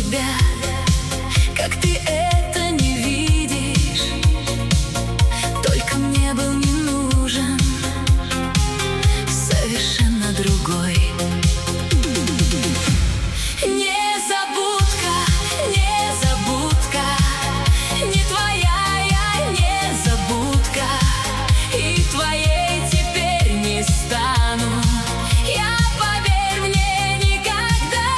тебя, как ты это не видишь. Только мне был не нужен совершенно другой. Незабудка, незабудка, не твоя я незабудка, и твоей теперь не стану. Я, поверь мне, никогда.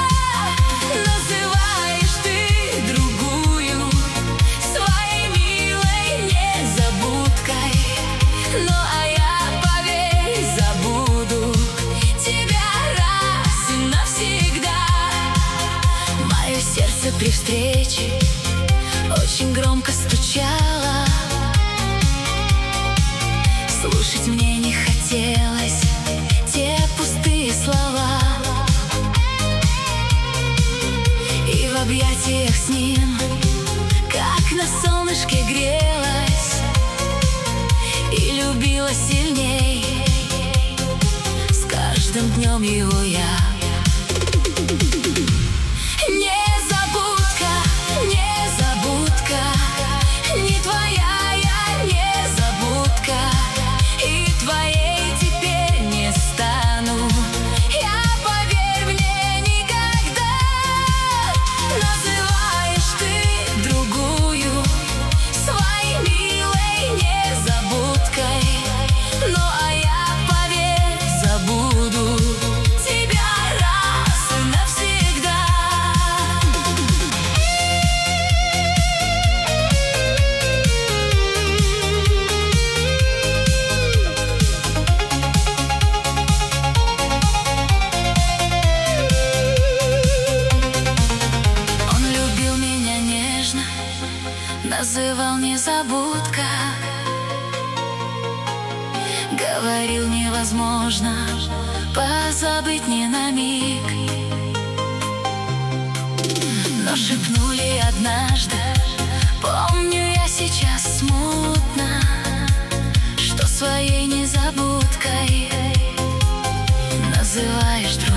Называешь ты другую своей милой незабудкой, ну а я, поверь, забуду тебя раз и навсегда. Мое сердце при встрече очень громко стучало. Слушать мне не хотелось те пустые слова, и в объятиях с ним, как на солнышке, грелась и любила сильней. С каждым днем его я. Незабудка, незабудка, не твоя я незабудка, и твоей теперь не стану. Я, поверь мне, никогда. Называешь ты другую своей милой незабудкой, ну а я, поверь, забуду тебя раз и навсегда. Он любил меня нежно, называл незабудка, говорил, невозможно позабыть ни на миг. Но шепнули однажды, помню я сейчас смутно, что своей незабудкой называешь другую.